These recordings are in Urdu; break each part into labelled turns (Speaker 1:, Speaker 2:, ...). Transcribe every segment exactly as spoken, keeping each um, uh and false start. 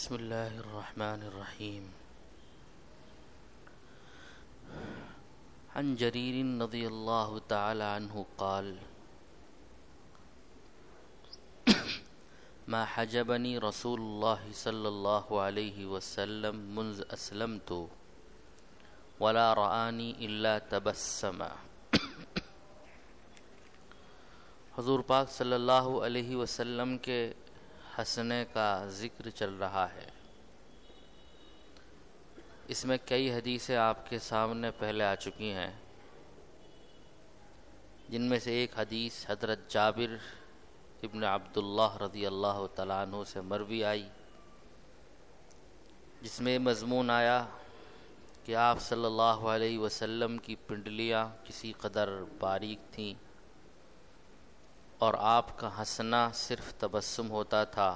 Speaker 1: بسم اللہ الرحمن الرحیم عن جریر رضی اللہ تعالی عنہ قال ما حجبنی رسول اللہ صلی اللہ علیہ وسلم منذ اسلمت ولا رآنی الا تبسم۔ حضور پاک صلی اللہ علیہ وسلم کے ہنسنے کا ذکر چل رہا ہے۔ اس میں کئی حدیثیں آپ کے سامنے پہلے آ چکی ہیں، جن میں سے ایک حدیث حضرت جابر ابن عبداللہ رضی اللہ تعالیٰ عنہ سے مروی آئی، جس میں مضمون آیا کہ آپ صلی اللہ علیہ وسلم کی پنڈلیاں کسی قدر باریک تھیں اور آپ کا ہنسنا صرف تبسم ہوتا تھا،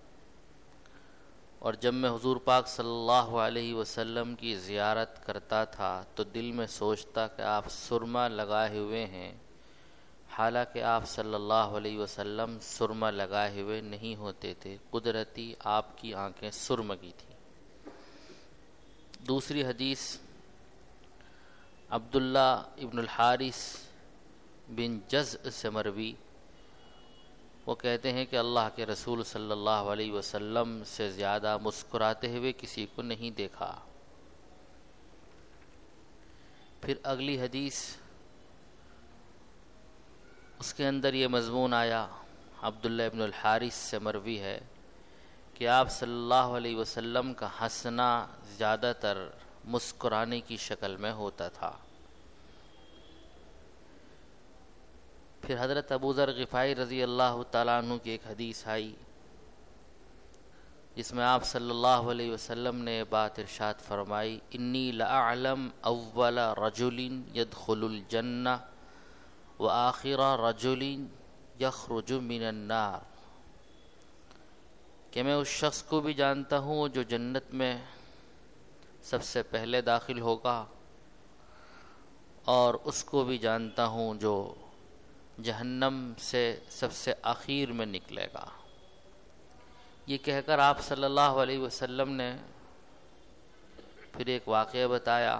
Speaker 1: اور جب میں حضور پاک صلی اللہ علیہ وسلم کی زیارت کرتا تھا تو دل میں سوچتا کہ آپ سرما لگائے ہوئے ہیں، حالانکہ آپ صلی اللہ علیہ وسلم سرما لگائے ہوئے نہیں ہوتے تھے، قدرتی آپ کی آنکھیں سرمگی تھیں۔ دوسری حدیث عبداللہ ابن الحارث بن جزء سے مروی، وہ کہتے ہیں کہ اللہ کے رسول صلی اللہ علیہ وسلم سے زیادہ مسکراتے ہوئے کسی کو نہیں دیکھا۔ پھر اگلی حدیث، اس کے اندر یہ مضمون آیا، عبداللہ ابن الحارث سے مروی ہے کہ آپ صلی اللہ علیہ وسلم کا ہنسنا زیادہ تر مسکرانے کی شکل میں ہوتا تھا۔ پھر حضرت ابو ذر غفاری رضی اللہ تعالیٰ عنہ کی ایک حدیث آئی، جس میں آپ صلی اللہ علیہ وسلم نے بات ارشاد فرمائی، انی لأعلم اول رجل يدخل الجنہ وآخر رجل یخرج من النار، کہ میں اس شخص کو بھی جانتا ہوں جو جنت میں سب سے پہلے داخل ہوگا، اور اس کو بھی جانتا ہوں جو جہنم سے سب سے آخر میں نکلے گا۔ یہ کہہ کر آپ صلی اللہ علیہ وسلم نے پھر ایک واقعہ بتایا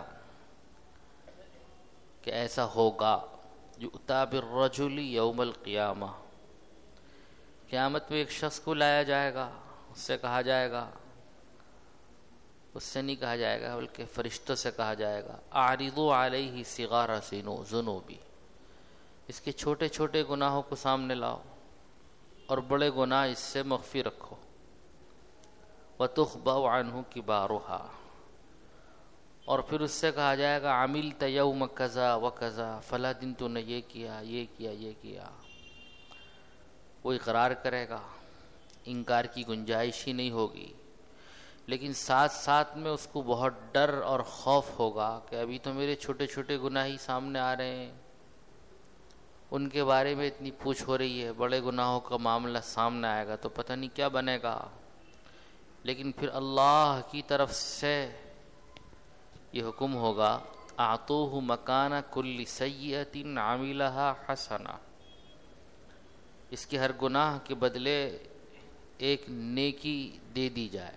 Speaker 1: کہ ایسا ہوگا، یؤتی بالرجل یوم القیامہ، قیامت میں ایک شخص کو لایا جائے گا، اس سے کہا جائے گا، اس سے نہیں کہا جائے گا بلکہ فرشتوں سے کہا جائے گا، اعرضوا علیہ صغار ذنوبی، اس کے چھوٹے چھوٹے گناہوں کو سامنے لاؤ اور بڑے گناہ اس سے مخفی رکھو، وَتُخْبَأُ عَنْهُ كِبَارُهَا، اور پھر اس سے کہا جائے گا عملت یوم کذا وکذا، فلاں دن تو نے یہ کیا یہ کیا یہ کیا۔ وہ اقرار کرے گا، انکار کی گنجائش ہی نہیں ہوگی، لیکن ساتھ ساتھ میں اس کو بہت ڈر اور خوف ہوگا کہ ابھی تو میرے چھوٹے چھوٹے گناہ ہی سامنے آ رہے ہیں، ان کے بارے میں اتنی پوچھ ہو رہی ہے، بڑے گناہوں کا معاملہ سامنے آئے گا تو پتہ نہیں کیا بنے گا۔ لیکن پھر اللہ کی طرف سے یہ حکم ہوگا، اعطوہ مکان کل سیئۃ عملھا حسنہ، اس کے ہر گناہ کے بدلے ایک نیکی دے دی جائے۔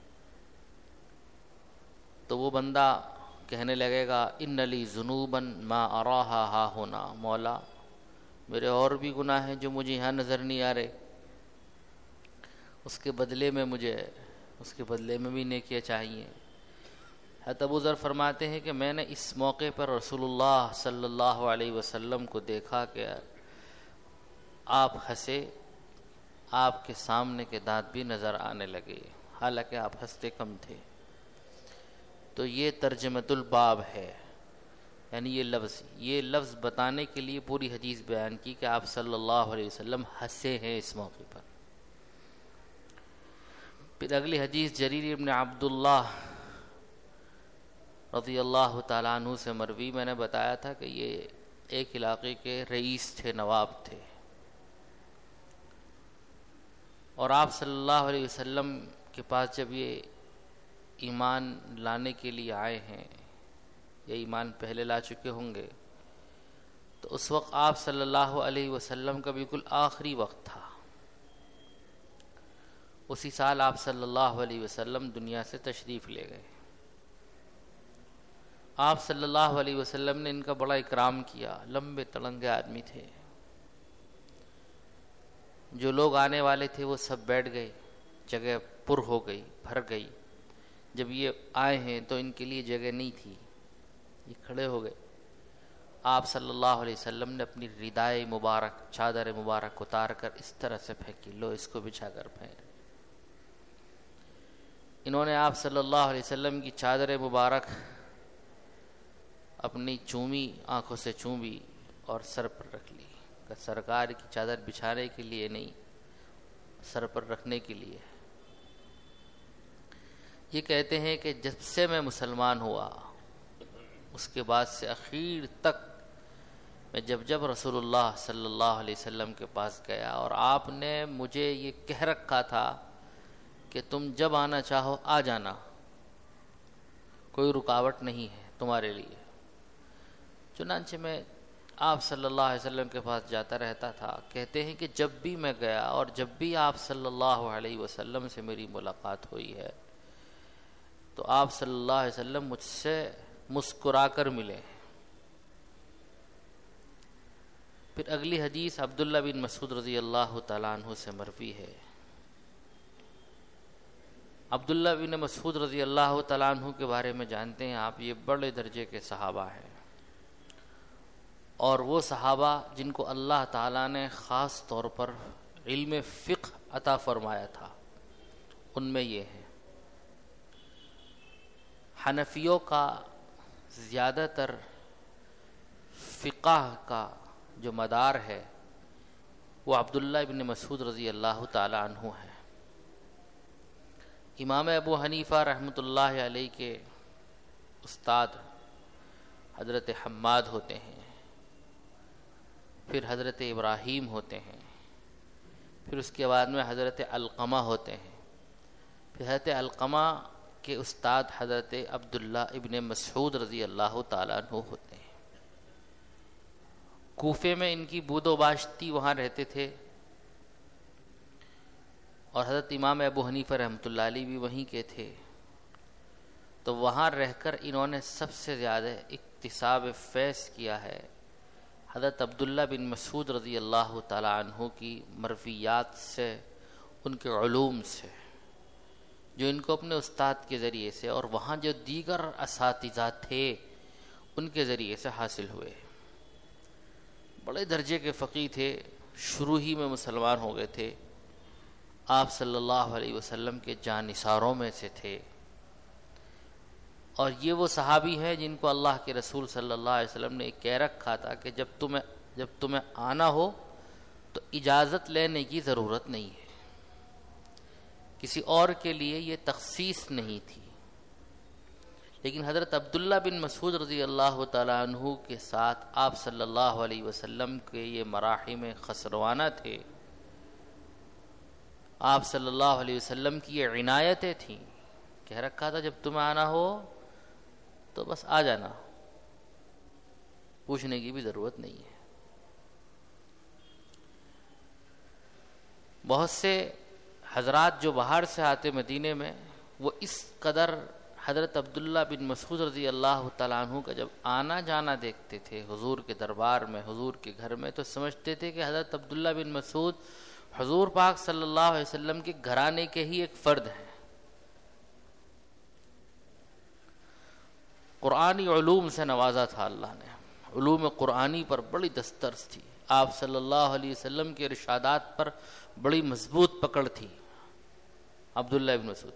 Speaker 1: تو وہ بندہ کہنے لگے گا، ان لی ذنوبا ما اراھا ہا ہونا، مولا میرے اور بھی گناہ ہیں جو مجھے یہاں نظر نہیں آ رہے، اس کے بدلے میں مجھے اس کے بدلے میں بھی نیکیاں چاہیے۔ حضرت ابو ذر فرماتے ہیں کہ میں نے اس موقع پر رسول اللہ صلی اللہ علیہ وسلم کو دیکھا کہ آپ ہنسے، آپ کے سامنے کے دانت بھی نظر آنے لگے، حالانکہ آپ ہنستے کم تھے۔ تو یہ ترجمۃ الباب ہے، یعنی یہ لفظ یہ لفظ بتانے کے لیے پوری حدیث بیان کی کہ آپ صلی اللہ علیہ وسلم ہنسے ہیں اس موقع پر۔ پھر اگلی حدیث جریر ابن عبداللہ رضی اللہ تعالیٰ عنہ سے مروی، میں نے بتایا تھا کہ یہ ایک علاقے کے رئیس تھے، نواب تھے، اور آپ صلی اللہ علیہ وسلم کے پاس جب یہ ایمان لانے کے لیے آئے ہیں، یہ ایمان پہلے لا چکے ہوں گے، تو اس وقت آپ صلی اللہ علیہ وسلم کا بالکل آخری وقت تھا، اسی سال آپ صلی اللہ علیہ وسلم دنیا سے تشریف لے گئے۔ آپ صلی اللہ علیہ وسلم نے ان کا بڑا اکرام کیا، لمبے تڑنگے آدمی تھے، جو لوگ آنے والے تھے وہ سب بیٹھ گئے، جگہ پر ہو گئی، بھر گئی۔ جب یہ آئے ہیں تو ان کے لیے جگہ نہیں تھی، یہ کھڑے ہو گئے۔ آپ صلی اللہ علیہ وسلم نے اپنی ردائے مبارک، چادر مبارک اتار کر اس طرح سے پھینکی، لو اس کو بچھا کر پھینک۔ انہوں نے آپ صلی اللہ علیہ وسلم کی چادر مبارک اپنی چومی آنکھوں سے چومی اور سر پر رکھ لی، کہ سرکار کی چادر بچھانے کے لیے نہیں، سر پر رکھنے کے لیے۔ یہ کہتے ہیں کہ جب سے میں مسلمان ہوا اس کے بعد سے اخیر تک میں جب جب رسول اللہ صلی اللہ علیہ وسلم کے پاس گیا اور آپ نے مجھے یہ کہہ رکھا تھا کہ تم جب آنا چاہو آ جانا، کوئی رکاوٹ نہیں ہے تمہارے لیے، چنانچہ میں آپ صلی اللہ علیہ وسلم کے پاس جاتا رہتا تھا۔ کہتے ہیں کہ جب بھی میں گیا اور جب بھی آپ صلی اللہ علیہ وسلم سے میری ملاقات ہوئی ہے تو آپ صلی اللہ علیہ وسلم مجھ سے مسکرا کر ملے۔ پھر اگلی حدیث عبداللہ بن مسعود رضی اللہ تعالیٰ عنہ سے مروی ہے۔ عبداللہ بن مسعود رضی اللہ تعالیٰ عنہ کے بارے میں جانتے ہیں آپ، یہ بڑے درجے کے صحابہ ہیں، اور وہ صحابہ جن کو اللہ تعالیٰ نے خاص طور پر علم فقہ عطا فرمایا تھا، ان میں یہ ہیں۔ حنفیوں کا زیادہ تر فقہ کا جو مدار ہے وہ عبداللہ ابن مسعود رضی اللہ تعالی عنہ ہے۔ امام ابو حنیفہ رحمۃ اللہ علیہ کے استاد حضرت حماد ہوتے ہیں، پھر حضرت ابراہیم ہوتے ہیں، پھر اس کے بعد میں حضرت علقمہ ہوتے ہیں، پھر حضرت علقمہ کے استاد حضرت عبداللہ ابن مسعود رضی اللہ تعالیٰ عنہ ہوتے ہیں۔ کوفے میں ان کی بود و باشتی، وہاں رہتے تھے، اور حضرت امام ابو حنیفہ رحمۃ اللہ علیہ بھی وہیں کے تھے، تو وہاں رہ کر انہوں نے سب سے زیادہ اکتساب فیض کیا ہے حضرت عبداللہ بن مسعود رضی اللہ تعالیٰ عنہ کی مرویات سے، ان کے علوم سے، جو ان کو اپنے استاد کے ذریعے سے اور وہاں جو دیگر اساتذہ تھے ان کے ذریعے سے حاصل ہوئے۔ بڑے درجے کے فقیہ تھے، شروع ہی میں مسلمان ہو گئے تھے، آپ صلی اللہ علیہ وسلم کے جانثاروں میں سے تھے، اور یہ وہ صحابی ہیں جن کو اللہ کے رسول صلی اللہ علیہ وسلم نے کہہ رکھا تھا کہ جب تمہیں جب تمہیں آنا ہو تو اجازت لینے کی ضرورت نہیں ہے، کسی اور کے لیے یہ تخصیص نہیں تھی۔ لیکن حضرت عبداللہ بن مسعود رضی اللہ تعالیٰ عنہ کے ساتھ آپ صلی اللہ علیہ وسلم کے یہ مراحم خسروانہ تھے، آپ صلی اللہ علیہ وسلم کی یہ عنایتیں تھیں، کہہ رکھا تھا جب تمہیں آنا ہو تو بس آ جانا، پوچھنے کی بھی ضرورت نہیں ہے۔ بہت سے حضرات جو باہر سے آتے مدینے میں، وہ اس قدر حضرت عبداللہ بن مسعود رضی اللہ تعالیٰ عنہ کا جب آنا جانا دیکھتے تھے حضور کے دربار میں، حضور کے گھر میں، تو سمجھتے تھے کہ حضرت عبداللہ بن مسعود حضور پاک صلی اللہ علیہ وسلم کے گھرانے کے ہی ایک فرد ہیں۔ قرآنی علوم سے نوازا تھا اللہ نے، علوم قرآنی پر بڑی دسترس تھی، آپ صلی اللہ علیہ وسلم کے ارشادات پر بڑی مضبوط پکڑ تھی عبداللہ بن مسعود،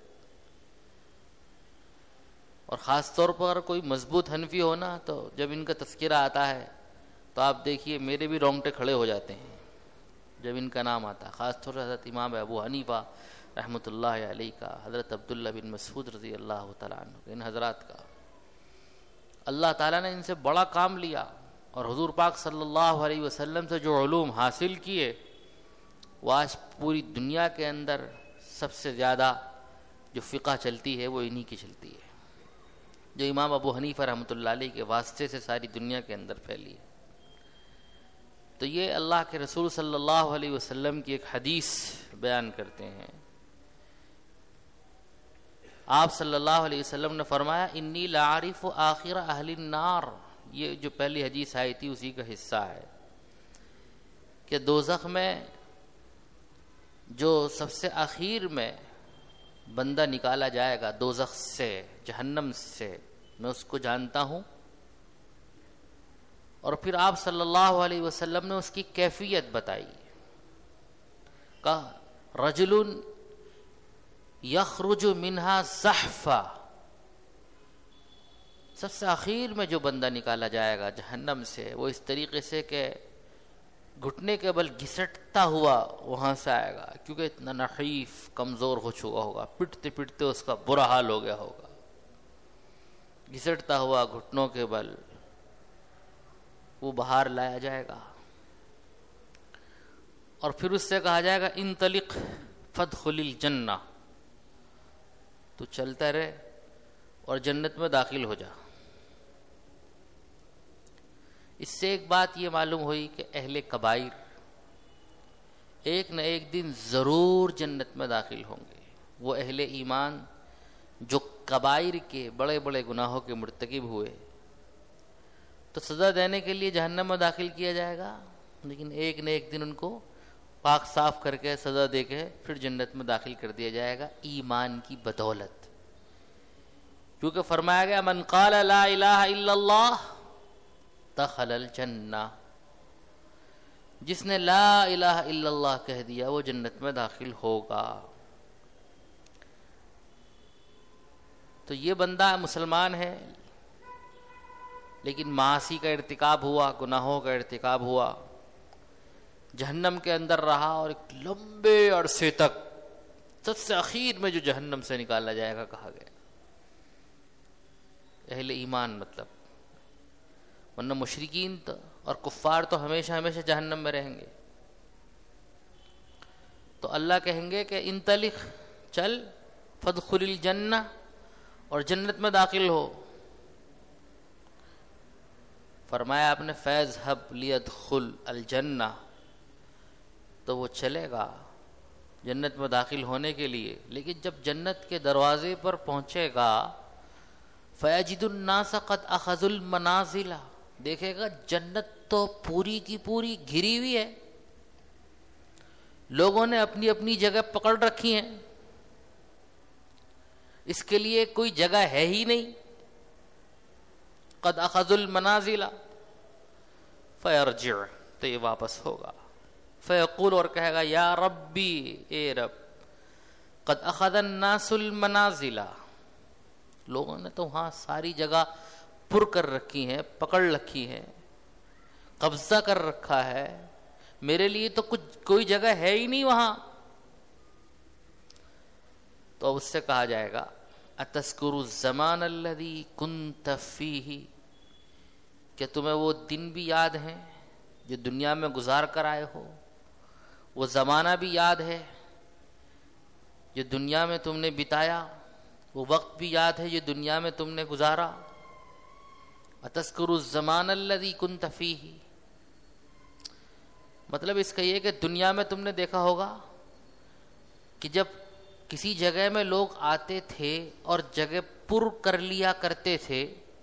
Speaker 1: اور خاص طور پر کوئی مضبوط حنفی ہونا تو جب ان کا تذکرہ آتا ہے تو آپ دیکھیے میرے بھی رونگٹے کھڑے ہو جاتے ہیں جب ان کا نام آتا ہے، خاص طور سے حضرت امام ابو حنیفہ رحمۃ اللہ علیہ کا، حضرت عبداللہ بن مسعود رضی اللہ تعالیٰ عنہ، ان حضرات کا اللہ تعالیٰ نے ان سے بڑا کام لیا، اور حضور پاک صلی اللہ علیہ وسلم سے جو علوم حاصل کیے وہ آج پوری دنیا کے اندر سب سے زیادہ جو فقہ چلتی ہے وہ انہی کی چلتی ہے، جو امام ابو حنیفہ رحمۃ اللہ علیہ کے واسطے سے ساری دنیا کے اندر پھیلی ہے۔ تو یہ اللہ کے رسول صلی اللہ علیہ وسلم کی ایک حدیث بیان کرتے ہیں آپ صلی اللہ علیہ وسلم نے فرمایا انی لعارف آخر اہل النار، یہ جو پہلی حدیث آئی تھی اسی کا حصہ ہے کہ دوزخ میں جو سب سے آخر میں بندہ نکالا جائے گا دوزخ سے، جہنم سے، میں اس کو جانتا ہوں. اور پھر آپ صلی اللہ علیہ وسلم نے اس کی کیفیت بتائی. کہا رجل یخرج منہا زحفا، سب سے آخر میں جو بندہ نکالا جائے گا جہنم سے وہ اس طریقے سے کہ گھٹنے کے بل گھسٹتا ہوا وہاں سے آئے گا، کیونکہ اتنا نحیف کمزور ہو چکا ہوگا، پٹتے پٹتے اس کا برا حال ہو گیا ہوگا. گھسٹتا ہوا گھٹنوں کے بل وہ باہر لایا جائے گا، اور پھر اس سے کہا جائے گا انطلق فادخل الجنہ، تو چلتا رہے اور جنت میں داخل ہو جا. اس سے ایک بات یہ معلوم ہوئی کہ اہل کبائر ایک نہ ایک دن ضرور جنت میں داخل ہوں گے. وہ اہل ایمان جو کبائر کے بڑے بڑے گناہوں کے مرتکب ہوئے تو سزا دینے کے لیے جہنم میں داخل کیا جائے گا، لیکن ایک نہ ایک دن ان کو پاک صاف کر کے سزا دے کے پھر جنت میں داخل کر دیا جائے گا ایمان کی بدولت. کیونکہ فرمایا گیا من قال لا الہ الا اللہ دخل الجنہ، جس نے لا الہ الا اللہ کہہ دیا وہ جنت میں داخل ہوگا. تو یہ بندہ مسلمان ہے لیکن معاصی کا ارتکاب ہوا، گناہوں کا ارتکاب ہوا، جہنم کے اندر رہا، اور ایک لمبے عرصے تک سب سے اخیر میں جو جہنم سے نکالا جائے گا کہا گیا اہل ایمان، مطلب ورنہ مشرکین تو اور کفار تو ہمیشہ ہمیشہ جہنم میں رہیں گے. تو اللہ کہیں گے کہ انطلق، چل، فادخل الجنہ، اور جنت میں داخل ہو. فرمایا آپ نے فیذهب لیدخل الجنہ، تو وہ چلے گا جنت میں داخل ہونے کے لیے، لیکن جب جنت کے دروازے پر پہنچے گا فیجد الناس قد اخذوا المنازل، دیکھے گا جنت تو پوری کی پوری گھری ہوئی ہے، لوگوں نے اپنی اپنی جگہ پکڑ رکھی ہیں، اس کے لیے کوئی جگہ ہے ہی نہیں. قد اخذوا المنازل فیرجع، تو یہ واپس ہوگا. فیقول، اور کہے گا یا ربی، اے رب، قد اخذ الناس المنازل، لوگوں نے تو وہاں ساری جگہ پر کر رکھی ہیں، پکڑ رکھی ہیں، قبضہ کر رکھا ہے، میرے لیے تو کچھ کوئی جگہ ہے ہی نہیں وہاں. تو اس سے کہا جائے گا اتذکر الزمان الذی کنت فیہ، کہ تمہیں وہ دن بھی یاد ہیں جو دنیا میں گزار کر آئے ہو، وہ زمانہ بھی یاد ہے جو دنیا میں تم نے بتایا، وہ وقت بھی یاد ہے جو دنیا میں تم نے گزارا. اتذکر الزمان الذی کنت فیہ، مطلب اس کا یہ کہ دنیا میں تم نے دیکھا ہوگا کہ جب کسی جگہ میں لوگ آتے تھے اور جگہ پر کر لیا کرتے تھے،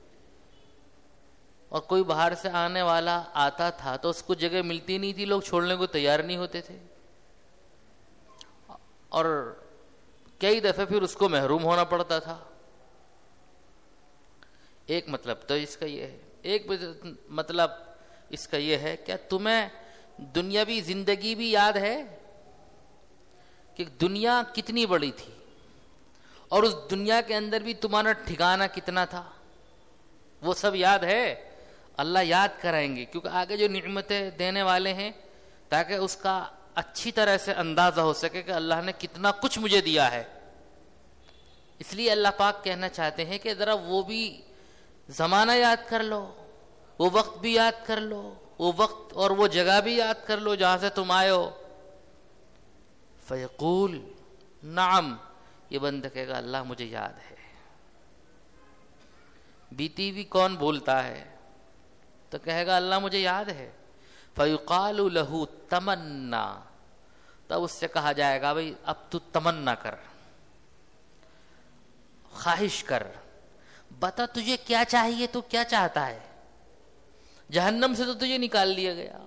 Speaker 1: اور کوئی باہر سے آنے والا آتا تھا تو اس کو جگہ ملتی نہیں تھی، لوگ چھوڑنے کو تیار نہیں ہوتے تھے، اور کئی دفعے پھر اس کو محروم ہونا پڑتا تھا. ایک مطلب تو اس کا یہ ہے. ایک مطلب اس کا یہ ہے کہ تمہیں دنیاوی زندگی بھی یاد ہے کہ دنیا کتنی بڑی تھی، اور اس دنیا کے اندر بھی تمہارا ٹھکانہ کتنا تھا، وہ سب یاد ہے. اللہ یاد کرائیں گے کیونکہ آگے جو نعمتیں دینے والے ہیں، تاکہ اس کا اچھی طرح سے اندازہ ہو سکے کہ اللہ نے کتنا کچھ مجھے دیا ہے. اس لیے اللہ پاک کہنا چاہتے ہیں کہ ذرا وہ بھی زمانہ یاد کر لو، وہ وقت بھی یاد کر لو، وہ وقت اور وہ جگہ بھی یاد کر لو جہاں سے تم آئے ہو. فیقول نعم، یہ بندہ کہے گا اللہ مجھے یاد ہے. بیتی بھی کون بولتا ہے، تو کہے گا اللہ مجھے یاد ہے. فیقال له تمنا، تب اس سے کہا جائے گا بھئی اب تو تمنا کر. خواہش کر، بتا تجھے کیا چاہیے، تو کیا چاہتا ہے؟ جہنم سے تو تجھے نکال لیا گیا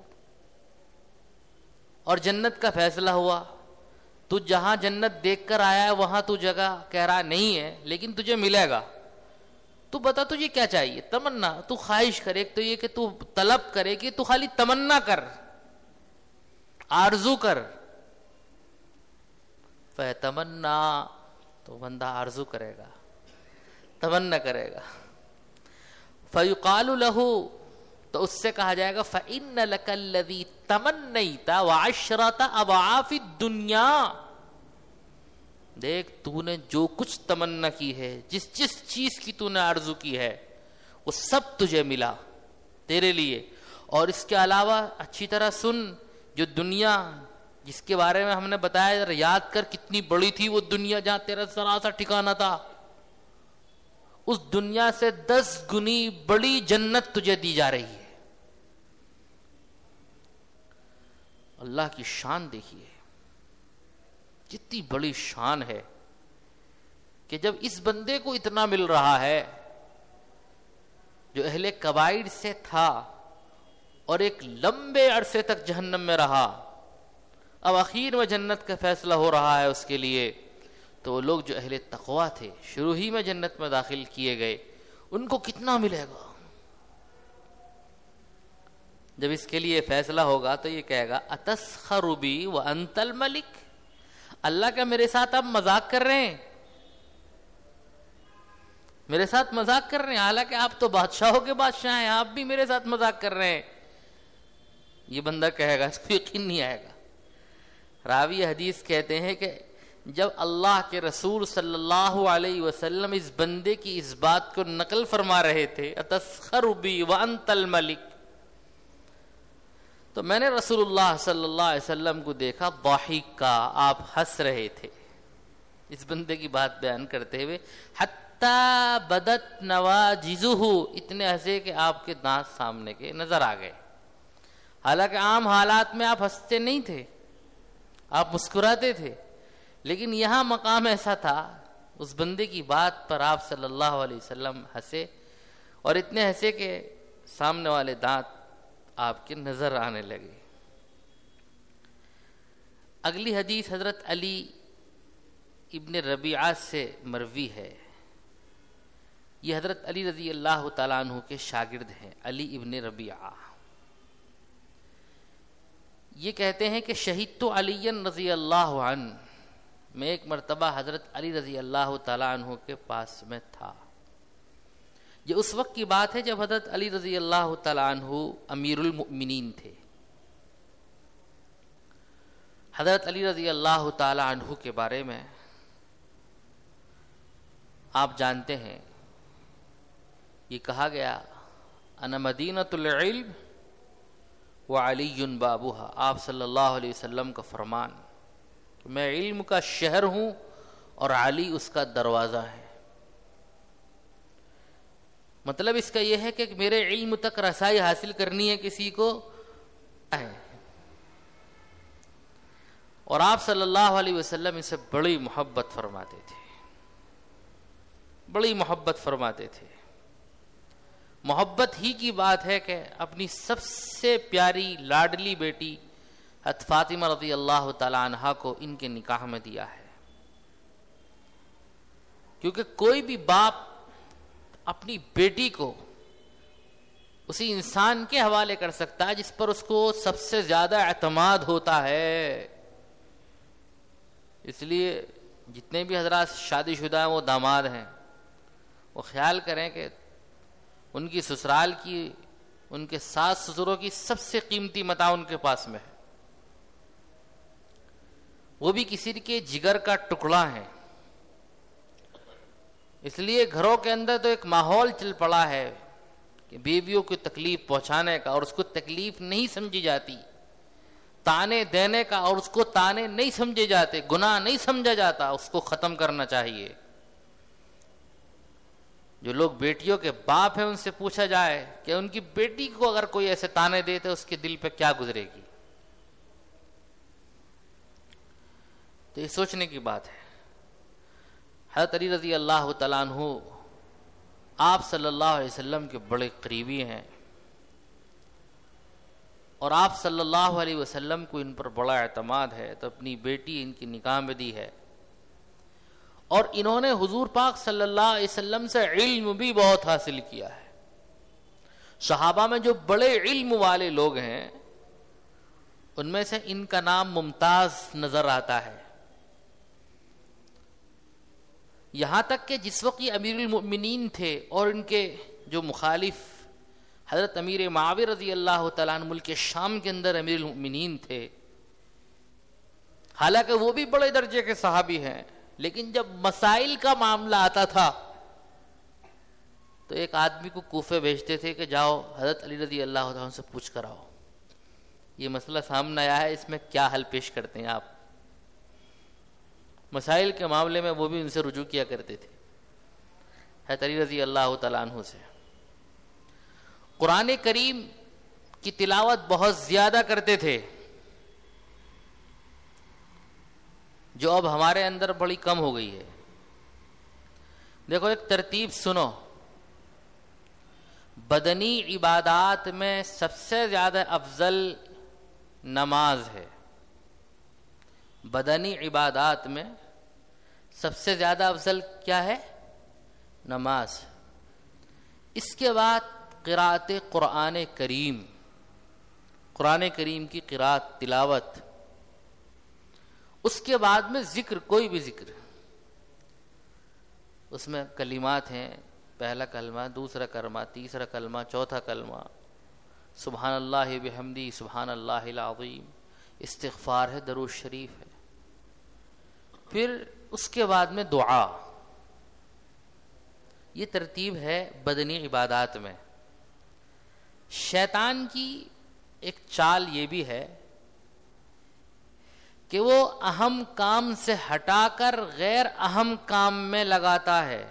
Speaker 1: اور جنت کا فیصلہ ہوا، تو جہاں جنت دیکھ کر آیا ہے وہاں تو جگہ کہہ رہا نہیں ہے لیکن تجھے ملے گا، تو بتا تجھے کیا چاہیے؟ تمنا، تو خواہش کر، ایک تو یہ کہ تو طلب کرے کہ تو خالی تمنا کر، آرزو کر، فَيَتَمَنَّا، تو بندہ آرزو کرے گا، تمنا کرے گا، فَيُقَالُ لَهُ، تو اس سے کہا جائے گا فَإِنَّ لَكَ الَّذِي تَمَنَّيْتَ وَعَشْرَةَ أَضْعَافِ الدُّنْيَا، دیکھ تو نے جو کچھ تمنا کی ہے، جس جس چیز کی تو نے آرزو کی ہے، وہ سب تجھے ملا تیرے لیے، اور اس کے علاوہ اچھی طرح سن، جو دنیا جس کے بارے میں ہم نے بتایا، ذرا یاد کر کتنی بڑی تھی وہ دنیا جہاں تیرا ذرا سا ٹھکانہ تھا، اس دنیا سے دس گنی بڑی جنت تجھے دی جا رہی ہے۔ اللہ کی شان دیکھیے، کتنی بڑی شان ہے کہ جب اس بندے کو اتنا مل رہا ہے جو اہل کبائر سے تھا اور ایک لمبے عرصے تک جہنم میں رہا، اب اخیر میں جنت کا فیصلہ ہو رہا ہے اس کے لیے، تو وہ لوگ جو اہل تقویٰ تھے شروع ہی میں جنت میں داخل کیے گئے، ان کو کتنا ملے گا؟ جب اس کے لیے فیصلہ ہوگا تو یہ کہے گا اتسخر بی وانت الملک، اللہ کا میرے ساتھ آپ مذاق کر رہے ہیں، میرے ساتھ مذاق کر رہے ہیں، حالانکہ آپ تو بادشاہوں کے بادشاہ ہیں، آپ بھی میرے ساتھ مذاق کر رہے ہیں۔ یہ بندہ کہے گا، اس کو یقین نہیں آئے گا۔ راوی حدیث کہتے ہیں کہ جب اللہ کے رسول صلی اللہ علیہ وسلم اس بندے کی اس بات کو نقل فرما رہے تھے، اتسخر بی وانت الملک، تو میں نے رسول اللہ صلی اللہ علیہ وسلم کو دیکھا ضاحک کا، آپ ہنس رہے تھے اس بندے کی بات بیان کرتے ہوئے، حتی بدت نواجذہ، اتنے ہنسے کہ آپ کے دانت سامنے کے نظر آ گئے، حالانکہ عام حالات میں آپ ہنستے نہیں تھے، آپ مسکراتے تھے، لیکن یہاں مقام ایسا تھا، اس بندے کی بات پر آپ صلی اللہ علیہ وسلم ہنسے، اور اتنے ہنسے کہ سامنے والے دانت آپ کے نظر آنے لگے۔ اگلی حدیث حضرت علی ابن ربیعہ سے مروی ہے، یہ حضرت علی رضی اللہ تعالیٰ عنہ کے شاگرد ہیں، علی ابن ربیعہ۔ یہ کہتے ہیں کہ شہید تو علی رضی اللہ عنہ، میں ایک مرتبہ حضرت علی رضی اللہ تعالیٰ عنہ کے پاس میں تھا، یہ اس وقت کی بات ہے جب حضرت علی رضی اللہ تعالیٰ عنہ امیر المؤمنین تھے۔ حضرت علی رضی اللہ تعالیٰ عنہ کے بارے میں آپ جانتے ہیں، یہ کہا گیا انا مدینۃ العلم وعلی بابها، آپ صلی اللہ علیہ وسلم کا فرمان کہ میں علم کا شہر ہوں اور علی اس کا دروازہ ہے۔ مطلب اس کا یہ ہے کہ میرے علم تک رسائی حاصل کرنی ہے کسی کو ہے، اور آپ صلی اللہ علیہ وسلم اسے بڑی محبت فرماتے تھے، بڑی محبت فرماتے تھے۔ محبت ہی کی بات ہے کہ اپنی سب سے پیاری لاڈلی بیٹی حضرت فاطمہ رضی اللہ تعالی عنہا کو ان کے نکاح میں دیا ہے، کیونکہ کوئی بھی باپ اپنی بیٹی کو اسی انسان کے حوالے کر سکتا ہے جس پر اس کو سب سے زیادہ اعتماد ہوتا ہے۔ اس لیے جتنے بھی حضرات شادی شدہ ہیں وہ داماد ہیں، وہ خیال کریں کہ ان کی سسرال کی، ان کے ساس سسروں کی سب سے قیمتی متاع ان کے پاس میں ہے، وہ بھی کسی کے جگر کا ٹکڑا ہے۔ اس لیے گھروں کے اندر تو ایک ماحول چل پڑا ہے کہ بیویوں کو تکلیف پہنچانے کا اور اس کو تکلیف نہیں سمجھی جاتی، تانے دینے کا اور اس کو تانے نہیں سمجھے جاتے، گناہ نہیں سمجھا جاتا، اس کو ختم کرنا چاہیے۔ جو لوگ بیٹیوں کے باپ ہیں ان سے پوچھا جائے کہ ان کی بیٹی کو اگر کوئی ایسے تانے دے تو اس کے دل پہ کیا گزرے گی، تو یہ سوچنے کی بات ہے۔ حضرت علی رضی اللہ تعالیٰ عنہ آپ صلی اللہ علیہ وسلم کے بڑے قریبی ہیں، اور آپ صلی اللہ علیہ وسلم کو ان پر بڑا اعتماد ہے، تو اپنی بیٹی ان کی نکاح میں دی ہے، اور انہوں نے حضور پاک صلی اللہ علیہ وسلم سے علم بھی بہت حاصل کیا ہے۔ صحابہ میں جو بڑے علم والے لوگ ہیں ان میں سے ان کا نام ممتاز نظر آتا ہے، یہاں تک کہ جس وقت یہ امیر المؤمنین تھے اور ان کے جو مخالف حضرت امیر معاویہ رضی اللہ تعالیٰ عنہ ملک شام کے اندر امیر المؤمنین تھے، حالانکہ وہ بھی بڑے درجے کے صحابی ہیں، لیکن جب مسائل کا معاملہ آتا تھا تو ایک آدمی کو کوفے بھیجتے تھے کہ جاؤ حضرت علی رضی اللہ عنہ سے پوچھ کر آؤ، یہ مسئلہ سامنے آیا ہے، اس میں کیا حل پیش کرتے ہیں آپ۔ مسائل کے معاملے میں وہ بھی ان سے رجوع کیا کرتے تھے حضرت علی رضی اللہ تعالیٰ عنہ سے۔ قرآن کریم کی تلاوت بہت زیادہ کرتے تھے، جو اب ہمارے اندر بڑی کم ہو گئی ہے۔ دیکھو ایک ترتیب سنو، بدنی عبادات میں سب سے زیادہ افضل نماز ہے، بدنی عبادات میں سب سے زیادہ افضل کیا ہے؟ نماز۔ اس کے بعد قراءت قرآن کریم، قرآن کریم کی قراءت تلاوت، اس کے بعد میں ذکر، کوئی بھی ذکر، اس میں کلمات ہیں، پہلا کلمہ، دوسرا کلمہ، تیسرا کلمہ، چوتھا کلمہ، سبحان اللہ بحمدی، سبحان اللہ العظیم، استغفار ہے، درود شریف ہے، پھر اس کے بعد میں دعا۔ یہ ترتیب ہے بدنی عبادات میں۔ شیطان کی ایک چال یہ بھی ہے کہ وہ اہم کام سے ہٹا کر غیر اہم کام میں لگاتا ہے۔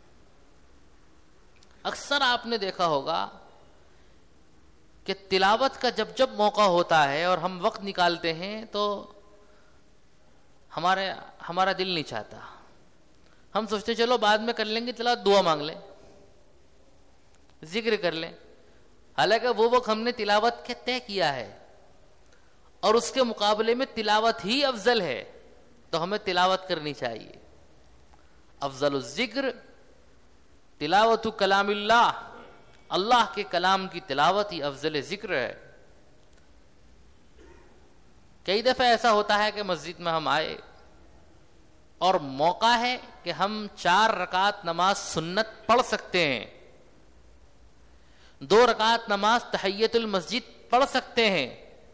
Speaker 1: اکثر آپ نے دیکھا ہوگا کہ تلاوت کا جب جب موقع ہوتا ہے اور ہم وقت نکالتے ہیں تو ہمارے ہمارا دل نہیں چاہتا، ہم سوچتے چلو بعد میں کر لیں گے، چلا دعا مانگ لیں، ذکر کر لیں، حالانکہ وہ وقت ہم نے تلاوت کے طے کیا ہے اور اس کے مقابلے میں تلاوت ہی افضل ہے، تو ہمیں تلاوت کرنی چاہیے۔ افضل الذکر تلاوت کلام اللہ، اللہ کے کلام کی تلاوت ہی افضل ذکر ہے۔ کئی دفعہ ایسا ہوتا ہے کہ مسجد میں ہم آئے اور موقع ہے کہ ہم چار رکعت نماز سنت پڑھ سکتے ہیں، دو رکعت نماز تحیت المسجد پڑھ سکتے ہیں،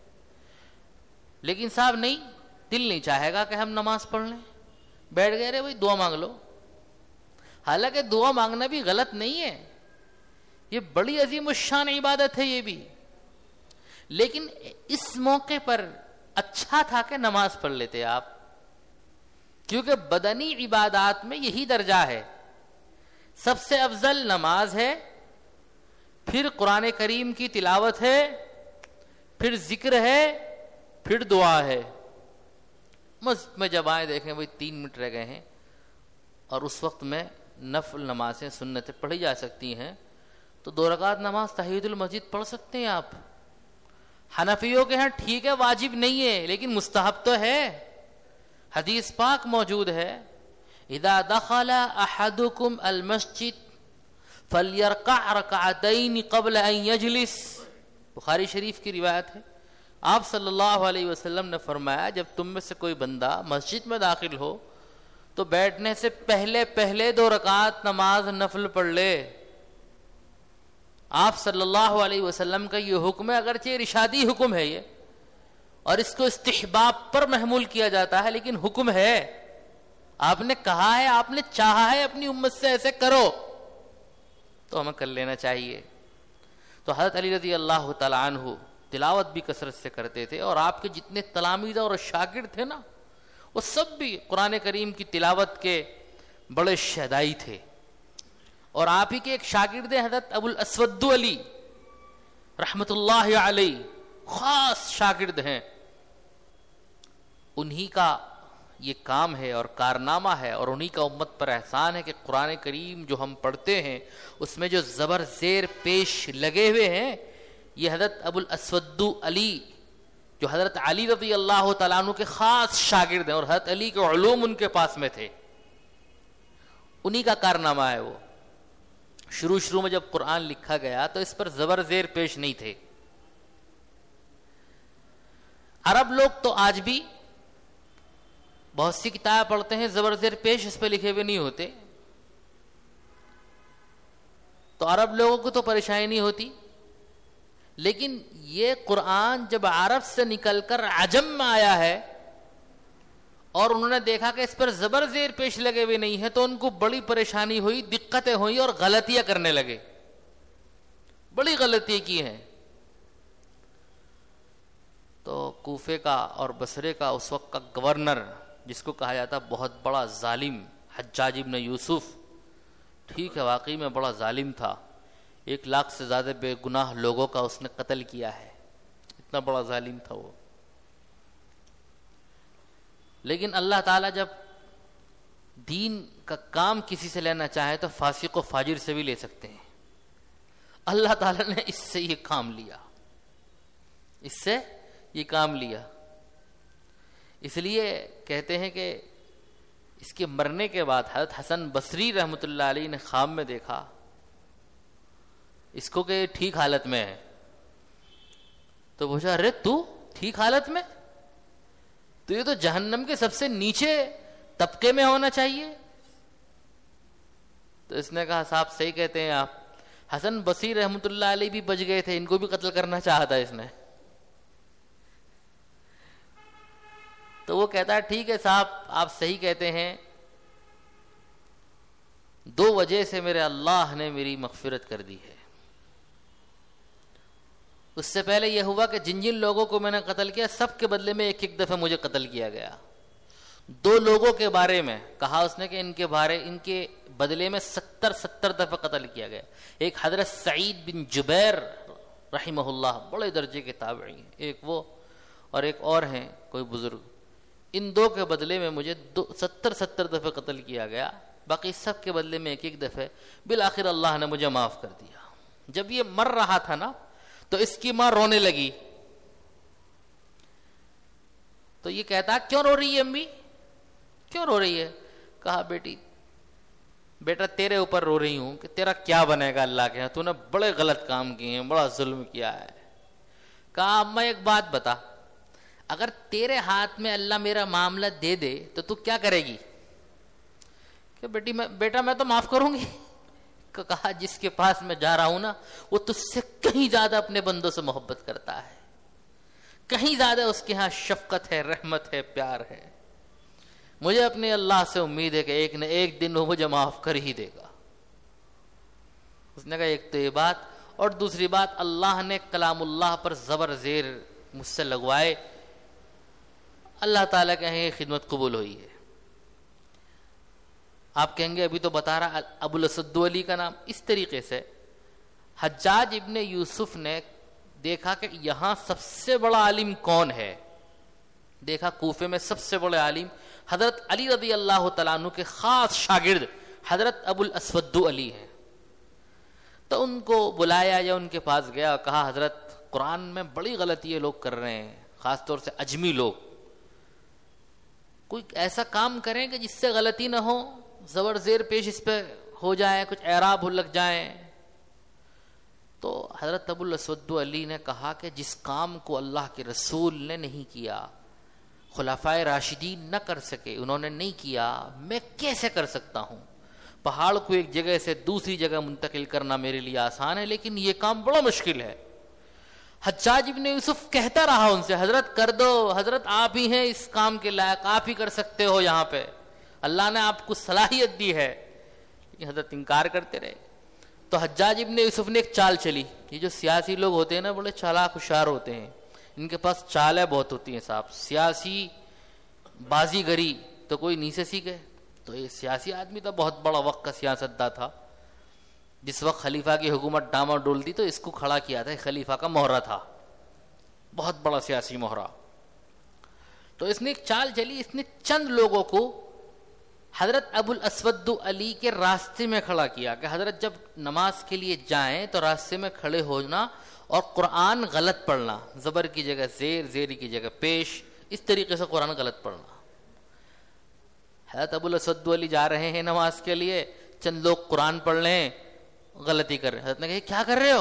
Speaker 1: لیکن صاحب نہیں، دل نہیں چاہے گا کہ ہم نماز پڑھ لیں، بیٹھ گئے رے بھائی دعا مانگ لو۔ حالانکہ دعا مانگنا بھی غلط نہیں ہے، یہ بڑی عظیم الشان عبادت ہے یہ بھی، لیکن اس موقع پر اچھا تھا کہ نماز پڑھ لیتے آپ، کیونکہ بدنی عبادات میں یہی درجہ ہے، سب سے افضل نماز ہے، پھر قرآن کریم کی تلاوت ہے، پھر ذکر ہے، پھر دعا ہے۔ مسجد میں جب آئے دیکھیں بھائی تین منٹ رہ گئے ہیں اور اس وقت میں نفل نمازیں سنتیں پڑھی جا سکتی ہیں، تو دو رکعت نماز تحیت المسجد پڑھ سکتے ہیں آپ۔ حنفیوں کے ہاں ٹھیک ہے واجب نہیں ہے لیکن مستحب تو ہے، حدیث پاک موجود ہے، اذا دخل احدکم المسجد فلیرکع رکعتین قبل ان یجلس، بخاری شریف کی روایت ہے۔ آپ صلی اللہ علیہ وسلم نے فرمایا جب تم میں سے کوئی بندہ مسجد میں داخل ہو تو بیٹھنے سے پہلے پہلے دو رکعت نماز نفل پڑھ لے۔ آپ صلی اللہ علیہ وسلم کا یہ حکم ہے، اگرچہ ارشادی حکم ہے یہ اور اس کو استحباب پر محمول کیا جاتا ہے، لیکن حکم ہے، آپ نے کہا ہے، آپ نے چاہا ہے اپنی امت سے ایسے کرو تو ہمیں کر لینا چاہیے۔ تو حضرت علی رضی اللہ تعالی عنہ تلاوت بھی کثرت سے کرتے تھے، اور آپ کے جتنے تلامید اور شاگرد تھے نا وہ سب بھی قرآن کریم کی تلاوت کے بڑے شہدائی تھے۔ اور آپ ہی کے ایک شاگرد حضرت ابو الاسود علی رحمت اللہ علیہ، خاص شاگرد ہیں، انہی کا یہ کام ہے اور کارنامہ ہے اور انہی کا امت پر احسان ہے کہ قرآن کریم جو ہم پڑھتے ہیں اس میں جو زبر زیر پیش لگے ہوئے ہیں یہ حضرت ابو الاسود علی جو حضرت علی رضی اللہ تعالیٰ عنہ کے خاص شاگرد ہیں اور حضرت علی کے علوم ان کے پاس میں تھے، انہی کا کارنامہ ہے وہ. شروع شروع میں جب قرآن لکھا گیا تو اس پر زبر زیر پیش نہیں تھے. عرب لوگ تو آج بھی بہت سی کتابیں پڑھتے ہیں زبر زیر پیش اس پہ لکھے ہوئے نہیں ہوتے، تو عرب لوگوں کو تو پریشانی نہیں ہوتی. لیکن یہ قرآن جب عرب سے نکل کر عجم میں آیا ہے اور انہوں نے دیکھا کہ اس پر زبر زیر پیش لگے ہوئے نہیں ہے تو ان کو بڑی پریشانی ہوئی، دقتیں ہوئی اور غلطیاں کرنے لگے، بڑی غلطی کی ہیں. تو کوفے کا اور بصرے کا اس وقت کا گورنر جس کو کہا جاتا بہت بڑا ظالم حجاج ابن یوسف، ٹھیک ہے واقعی میں بڑا ظالم تھا، ایک لاکھ سے زیادہ بے گناہ لوگوں کا اس نے قتل کیا ہے، اتنا بڑا ظالم تھا وہ. لیکن اللہ تعالیٰ جب دین کا کام کسی سے لینا چاہے تو فاسق و فاجر سے بھی لے سکتے ہیں. اللہ تعالیٰ نے اس سے یہ کام لیا، اس سے یہ کام لیا. اس لیے کہتے ہیں کہ اس کے مرنے کے بعد حضرت حسن بصری رحمۃ اللہ علیہ نے خواب میں دیکھا اس کو کہ ٹھیک حالت میں ہے. تو پوچھا ارے تو ٹھیک حالت میں، تو یہ تو جہنم کے سب سے نیچے طبقے میں ہونا چاہیے. تو اس نے کہا صاحب صحیح کہتے ہیں آپ. حسن بصری رحمۃ اللہ علیہ بھی بچ گئے تھے، ان کو بھی قتل کرنا چاہتا اس نے. تو وہ کہتا ہے ٹھیک ہے صاحب آپ صحیح کہتے ہیں، دو وجہ سے میرے اللہ نے میری مغفرت کر دی ہے. اس سے پہلے یہ ہوا کہ جن جن لوگوں کو میں نے قتل کیا سب کے بدلے میں ایک ایک دفعہ مجھے قتل کیا گیا. دو لوگوں کے بارے میں کہا اس نے کہ ان کے بارے ان کے بدلے میں ستر ستر دفعہ قتل کیا گیا. ایک حضرت سعید بن جبیر رحمہ اللہ بڑے درجے کے تابعی ہیں، ایک وہ اور ایک اور ہیں کوئی بزرگ. ان دو کے بدلے میں مجھے دو ستر ستر دفعہ قتل کیا گیا، باقی سب کے بدلے میں ایک ایک دفعہ. بالآخر اللہ نے مجھے معاف کر دیا. جب یہ مر رہا تھا نا تو اس کی ماں رونے لگی. تو یہ کہتا کیوں رو رہی ہے امی، کیوں رو رہی ہے؟ کہا بیٹی بیٹا تیرے اوپر رو رہی ہوں کہ تیرا کیا بنے گا اللہ کے ہاں، تو نے بڑے غلط کام کیے ہیں، بڑا ظلم کیا ہے. کہا اما ایک بات بتا، اگر تیرے ہاتھ میں اللہ میرا معاملہ دے دے تو تو کیا کرے گی؟ کہ بیٹی میں بیٹا میں تو معاف کروں گی. کہا جس کے پاس میں جا رہا ہوں نا وہ تجھ سے کہیں زیادہ اپنے بندوں سے محبت کرتا ہے، کہیں زیادہ اس کے ہاں شفقت ہے، رحمت ہے، پیار ہے. مجھے اپنے اللہ سے امید ہے کہ ایک نہ ایک دن وہ مجھے معاف کر ہی دے گا. اس نے کہا ایک تو یہ بات، اور دوسری بات اللہ نے کلام اللہ پر زبر زیر مجھ سے لگوائے، اللہ تعالیٰ کے یہاں خدمت قبول ہوئی ہے. آپ کہیں گے ابھی تو بتا رہا ابو الاسود علی کا نام. اس طریقے سے حجاج ابن یوسف نے دیکھا کہ یہاں سب سے بڑا عالم کون ہے. دیکھا کوفے میں سب سے بڑے عالم حضرت علی رضی اللہ تعالیٰ عنہ کے خاص شاگرد حضرت ابو الاسود علی ہیں. تو ان کو بلایا یا ان کے پاس گیا اور کہا حضرت قرآن میں بڑی غلطی یہ لوگ کر رہے ہیں، خاص طور سے اجمی لوگ، کوئی ایسا کام کریں کہ جس سے غلطی نہ ہو، زبر زیر پیش اس پہ ہو جائے، کچھ اعراب لگ جائیں. تو حضرت ابو الاسود علی نے کہا کہ جس کام کو اللہ کے رسول نے نہیں کیا، خلفائے راشدین نہ کر سکے، انہوں نے نہیں کیا، میں کیسے کر سکتا ہوں؟ پہاڑ کو ایک جگہ سے دوسری جگہ منتقل کرنا میرے لیے آسان ہے، لیکن یہ کام بڑا مشکل ہے. حجاج ابن یوسف کہتا رہا ان سے حضرت کر دو، حضرت آپ ہی ہیں اس کام کے لائق، آپ ہی کر سکتے ہو، یہاں پہ اللہ نے آپ کو صلاحیت دی ہے. لیکن حضرت انکار کرتے رہے. تو حجاج ابن یوسف نے ایک چال چلی. یہ جو سیاسی لوگ ہوتے ہیں نا بڑے چالاک ہوشیار ہوتے ہیں، ان کے پاس چالیں بہت ہوتی ہیں صاحب. سیاسی بازی گری تو کوئی نہیں سے سیکھے. تو یہ سیاسی آدمی تو بہت بڑا وقت کا سیاستداں تھا. جس وقت خلیفہ کی حکومت ڈاما ڈول تھی تو اس کو کھڑا کیا تھا، خلیفہ کا مہرہ تھا، بہت بڑا سیاسی مہرہ. تو اس نے ایک چال چلی, اس نے چند لوگوں کو حضرت ابو الاسود علی کے راستے میں کھڑا کیا کہ حضرت جب نماز کے لیے جائیں تو راستے میں کھڑے ہونا اور قرآن غلط پڑھنا, زبر کی جگہ زیر, زیری کی جگہ پیش, اس طریقے سے قرآن غلط پڑھنا. حضرت ابو الاسود علی جا رہے ہیں نماز کے لیے, چند لوگ قرآن پڑھ رہے ہیں, غلطی کر رہے ہیں. حضرت نے کہا کیا کر رہے ہو؟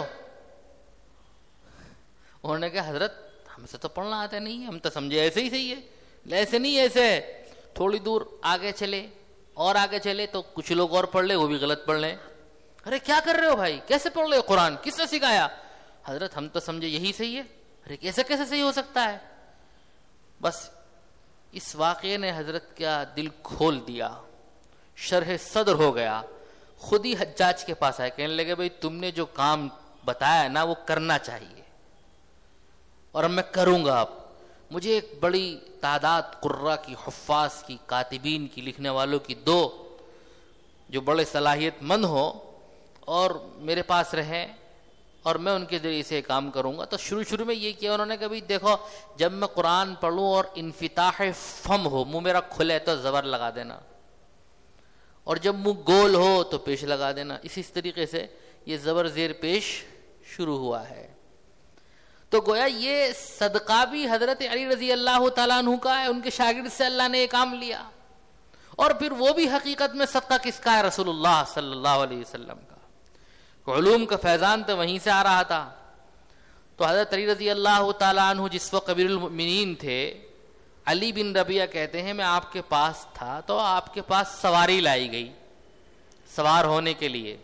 Speaker 1: انہوں نے کہا حضرت ہم سے تو پڑھنا آتا نہیں, ہم تو سمجھے ایسے ہی صحیح ہے. ایسے نہیں, ایسے. تھوڑی دور آگے چلے اور آگے چلے تو کچھ لوگ اور پڑھ لے, وہ بھی غلط پڑھ لیں. ارے کیا کر رہے ہو بھائی, کیسے پڑھ رہے ہو قرآن, کس نے سکھایا؟ حضرت ہم تو سمجھے یہی صحیح ہے. ارے کیسے کیسے صحیح ہو سکتا ہے؟ بس اس واقعے نے حضرت کا دل کھول دیا, شرح صدر ہو گیا. خود ہی حجاج کے پاس آئے, کہنے لگے بھائی تم نے جو کام بتایا نا وہ کرنا چاہیے اور میں کروں گا. اب مجھے ایک بڑی تعداد قراء کی, حفاظ کی, کاتبین کی, لکھنے والوں کی دو جو بڑے صلاحیت مند ہو اور میرے پاس رہیں اور میں ان کے ذریعے سے کام کروں گا. تو شروع شروع میں یہ کیا انہوں نے کہ بھائی دیکھو جب میں قرآن پڑھوں اور انفتاح فم ہو, منہ میرا کھلے تو زبر لگا دینا, اور جب منہ گول ہو تو پیش لگا دینا. اسی طریقے سے یہ زبر زیر پیش شروع ہوا ہے. تو گویا یہ صدقہ بھی حضرت علی رضی اللہ تعالیٰ عنہ کا ہے, ان کے شاگرد سے اللہ نے یہ کام لیا. اور پھر وہ بھی حقیقت میں صدقہ کس کا ہے؟ رسول اللہ صلی اللہ علیہ وسلم کا. علوم کا فیضان تو وہیں سے آ رہا تھا. تو حضرت علی رضی اللہ تعالیٰ عنہ جس وقت امیر المؤمنین تھے, علی بن ربیعہ کہتے ہیں میں آپ کے پاس تھا تو آپ کے پاس سواری لائی گئی سوار ہونے کے لیے.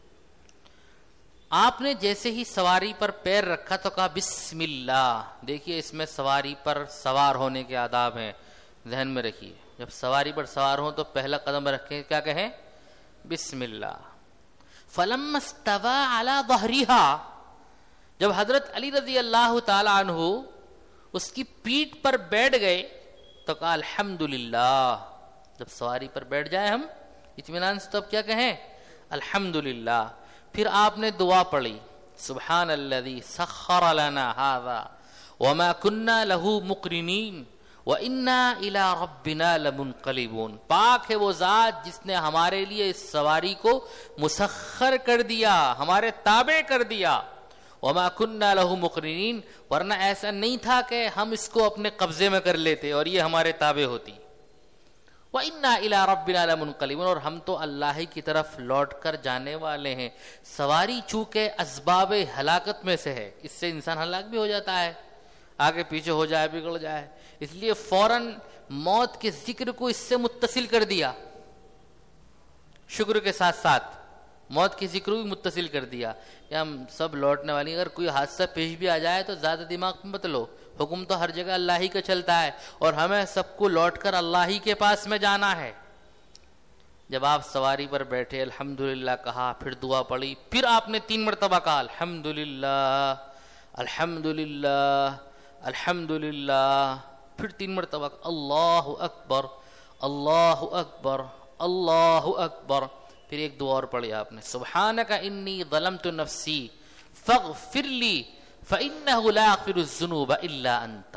Speaker 1: آپ نے جیسے ہی سواری پر پیر رکھا تو کہا بسم اللہ. دیکھیے اس میں سواری پر سوار ہونے کے آداب ہیں, ذہن میں رکھیے. جب سواری پر سوار ہوں تو پہلا قدم رکھیں, کیا کہیں؟ بسم اللہ. فلما استوى على ظهرها, جب حضرت علی رضی اللہ تعالی عنہ اس کی پیٹھ پر بیٹھ گئے تو کہا الحمدللہ. جب سواری پر بیٹھ جائیں ہم اطمینان سے تو اب کیا کہیں؟ الحمدللہ. پھر آپ نے دعا پڑھی سبحان الذی سخر لنا ھذا وما كنا له مقرنین وَإِنَّا إِلَىٰ رَبِّنَا لَمُنْقَلِبُونَ. پاک ہے وہ ذات جس نے ہمارے لیے اس سواری کو مسخر کر دیا, ہمارے تابع کر دیا. وَمَا كُنَّا لَهُ مُقْرِنِينَ, ورنہ ایسا نہیں تھا کہ ہم اس کو اپنے قبضے میں کر لیتے اور یہ ہمارے تابع ہوتی. وَإِنَّا إِلَىٰ رَبِّنَا لَمُنْقَلِبُونَ, اور ہم تو اللہ ہی کی طرف لوٹ کر جانے والے ہیں. سواری چونکہ اسباب ہلاکت میں سے ہے, اس سے انسان ہلاک بھی ہو جاتا ہے, آگے پیچھے ہو جائے, بگڑ جائے, اس لیے فوراً موت کے ذکر کو اس سے متصل کر دیا. شکر کے ساتھ ساتھ موت کے ذکر کو بھی متصل کر دیا کہ ہم سب لوٹنے والی. اگر کوئی حادثہ پیش بھی آ جائے تو زیادہ دماغ میں مت لو, حکم تو ہر جگہ اللہ ہی کا چلتا ہے اور ہمیں سب کو لوٹ کر اللہ ہی کے پاس میں جانا ہے. جب آپ سواری پر بیٹھے الحمدللہ کہا, پھر دعا پڑھی, پھر آپ نے تین مرتبہ کہا الحمدللہ الحمدللہ الحمدللہ, پھر تین مرتبہ اللہ اکبر اللہ اکبر اللہ اکبر. پھر ایک دعا اور پڑھی آپ نے سبحانک انی ظلمت نفسی فاغفر لی فإنہ لا یغفر الذنوب الا انت.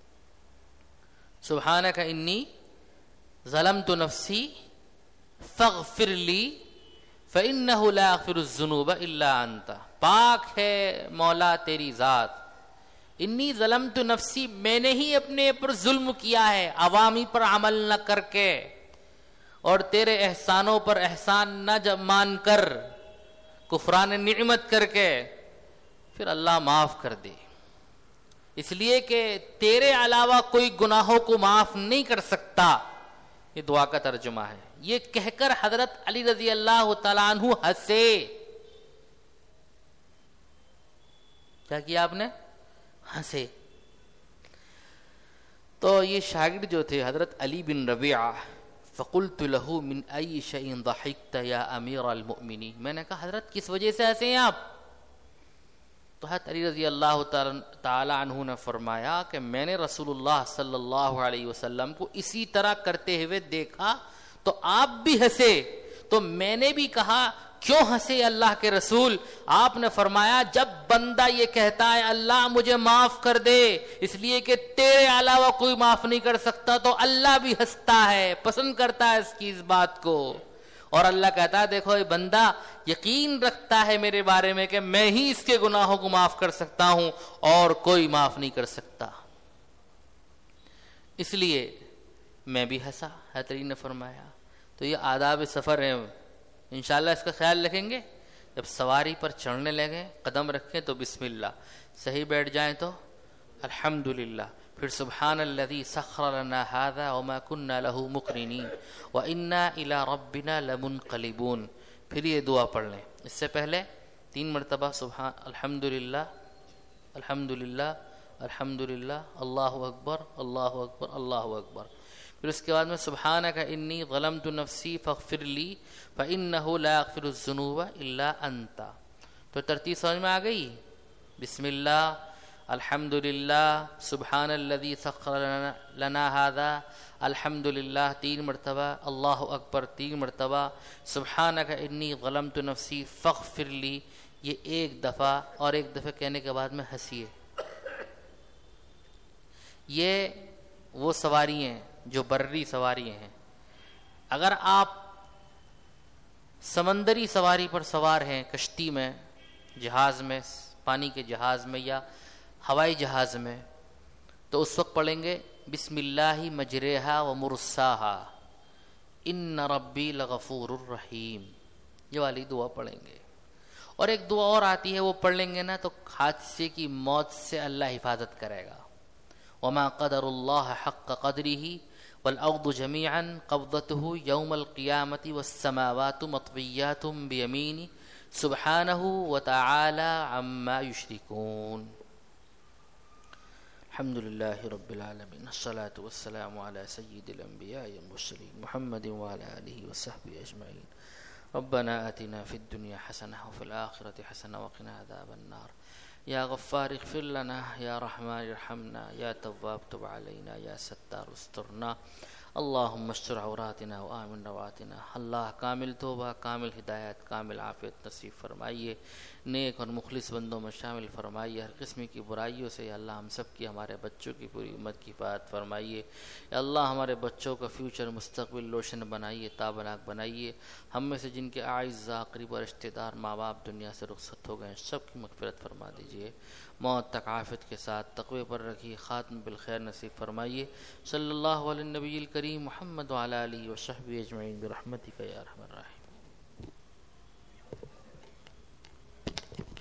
Speaker 1: سبحانک انی ظلمت نفسی فاغفر لی فإنہ لا یغفر الذنوب الا انت. پاک ہے مولا تیری ذات, انی ظلمت نفسی, میں نے ہی اپنے پر ظلم کیا ہے عوامی پر عمل نہ کر کے اور تیرے احسانوں پر احسان نہ مان کر, کفران نعمت کر کے. پھر اللہ معاف کر دے, اس لیے کہ تیرے علاوہ کوئی گناہوں کو معاف نہیں کر سکتا. یہ دعا کا ترجمہ ہے. یہ کہہ کر حضرت علی رضی اللہ تعالیٰ عنہ ہنسے. کیا کیا آپ نے؟ ہنسے. تو یہ شاگرد جو تھے حضرت علی بن ربیعہ, فقلت له من ای شیء ضحکت یا امیر المؤمنین, میں نے کہا حضرت کس وجہ سے ہنسے ہیں آپ؟ تو حضرت علی رضی اللہ تعالی عنہ نے فرمایا کہ میں نے رسول اللہ صلی اللہ علیہ وسلم کو اسی طرح کرتے ہوئے دیکھا تو آپ بھی ہنسے, تو میں نے بھی کہا کیوں ہنسے اللہ کے رسول؟ آپ نے فرمایا جب بندہ یہ کہتا ہے اللہ مجھے معاف کر دے اس لیے کہ تیرے علاوہ کوئی معاف نہیں کر سکتا، تو اللہ بھی ہنستا ہے، پسند کرتا ہے اس کی اس بات کو، اور اللہ کہتا ہے دیکھو یہ بندہ یقین رکھتا ہے میرے بارے میں کہ میں ہی اس کے گناہوں کو معاف کر سکتا ہوں اور کوئی معاف نہیں کر سکتا، اس لیے میں بھی ہنسا، حضرین نے فرمایا۔ تو یہ آداب سفر ہیں، انشاءاللہ اس کا خیال رکھیں گے۔ جب سواری پر چڑھنے لگیں قدم رکھیں تو بسم اللہ، صحیح بیٹھ جائیں تو الحمدللہ، پھر سبحان الذی سخر لنا ھذا وما كنا له مقرنین وانا الى ربنا لمنقلبون، پھر یہ دعا پڑھ لیں۔ اس سے پہلے تین مرتبہ سبحان الحمدللہ الحمدللہ الحمدللہ، اللہ اکبر اللہ اکبر اللہ اکبر، پھر اس کے بعد میں سبحانک انی ظلمت نفسی فاغفر لی فانہ لا یغفر الذنوب الا انت۔ تو ترتیب سمجھ میں آ گئی؟ بسم اللہ، الحمدللہ، سبحان الذی سخر لنا ھذا، الحمدللہ تین مرتبہ، اللہ اکبر تین مرتبہ، سبحانک انی ظلمت نفسی فاغفر لی، یہ ایک دفعہ، اور ایک دفعہ کہنے کے بعد میں ہنسیے۔ یہ وہ سواری ہیں جو بری سواری ہیں۔ اگر آپ سمندری سواری پر سوار ہیں، کشتی میں، جہاز میں، پانی کے جہاز میں یا ہوائی جہاز میں، تو اس وقت پڑھیں گے بسم اللہ مجریہا و مرساہا ان ربی لغفور الرحیم، یہ والی دعا پڑھیں گے۔ اور ایک دعا اور آتی ہے، وہ پڑھ لیں گے نا تو حادثے کی موت سے اللہ حفاظت کرے گا۔ وما قدر اللہ حق قدرہ والارض جميعا قبضته يوم القيامة والسماوات مطويات بيمينه سبحانه وتعالى عما يشركون۔ الحمد لله رب العالمين، الصلاة والسلام على سيد الأنبياء والمرسلين محمد وعلى آله وصحبه أجمعين۔ ربنا آتنا في الدنيا حسنة وفي الآخرة حسنة وقنا عذاب النار۔ یا غفار اغفر لنا، یا رحمان ارحمنا، یا تواب تب علینا، یا ستار استرنا، اللہم استر عوراتنا و آمن رواتنا۔ اللہ کامل توبہ، کامل ہدایت، کامل عافیت نصیب فرمائیے، نیک اور مخلص بندوں میں شامل فرمائیے، ہر قسم کی برائیوں سے یا اللہ ہم سب کی، ہمارے بچوں کی، پوری امت کی حفاظت فرمائیے۔ یا اللہ ہمارے بچوں کا فیوچر مستقبل روشن بنائیے، تابناک بنائیے۔ ہم میں سے جن کے اعزاء قریب و رشتہ دار ماں باپ دنیا سے رخصت ہو گئے سب کی مغفرت فرما دیجیے، موت تک عافیت کے ساتھ تقوی پر رکھیے، خاتم بالخیر نصیب فرمائیے۔ صلی اللہ علیہ النبی الکریم محمد وعلی آلہ وصحبہ اجمعین برحمتک یا ارحم الراحمین۔